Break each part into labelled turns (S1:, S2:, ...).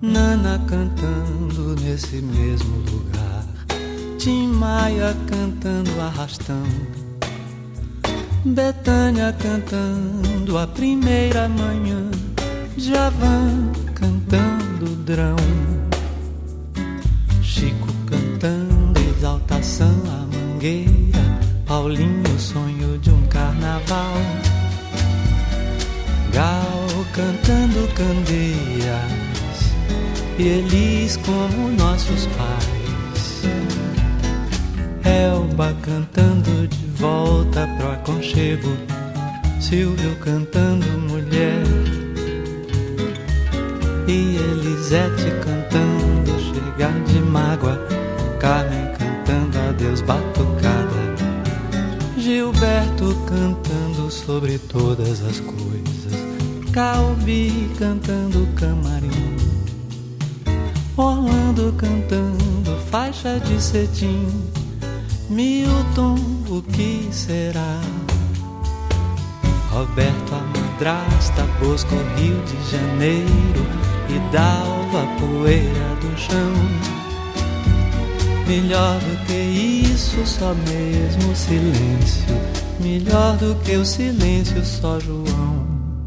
S1: Nana cantando nesse mesmo lugar, Tim Maia cantando arrastão, Bethânia cantando a primeira manhã, Djavan cantando drão, Chico cantando exaltação à mangueira, Paulinho sonho de um carnaval, Gal cantando candeias, e eles como nossos pais, Elba cantando de volta pro aconchego, Silvio cantando mulher, e Elisete cantando chegar de mágoa, Carmen cantando adeus batucada, Gilberto cantando sobre todas as coisas, Calbi cantando camarim, Orlando cantando faixa de cetim, Milton, o que será? Roberto, a madrasta, Bosco, Rio de Janeiro, e Dalva, poeira do chão. Melhor do que isso, só mesmo silêncio. Melhor do que o silêncio, só João.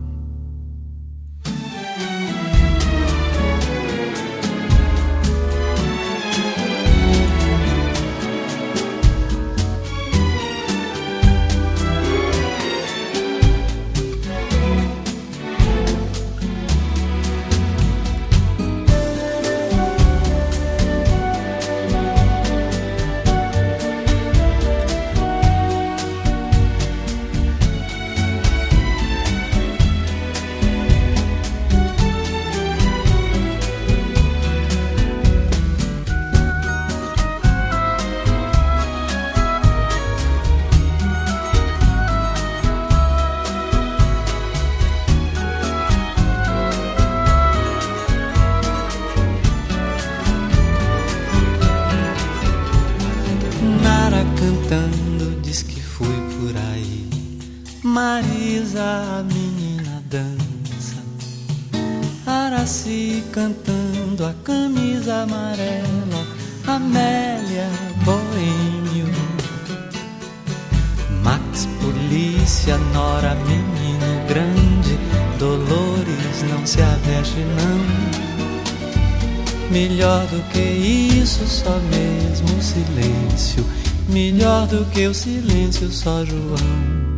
S1: Cantando, diz que fui por aí. Marisa, a menina dança. Araci cantando a camisa amarela. Amélia, boêmio. Max, polícia, Nora, menino grande. Dolores, não se aveste não. Melhor do que isso, só mesmo silêncio. Melhor do que o silêncio, só João.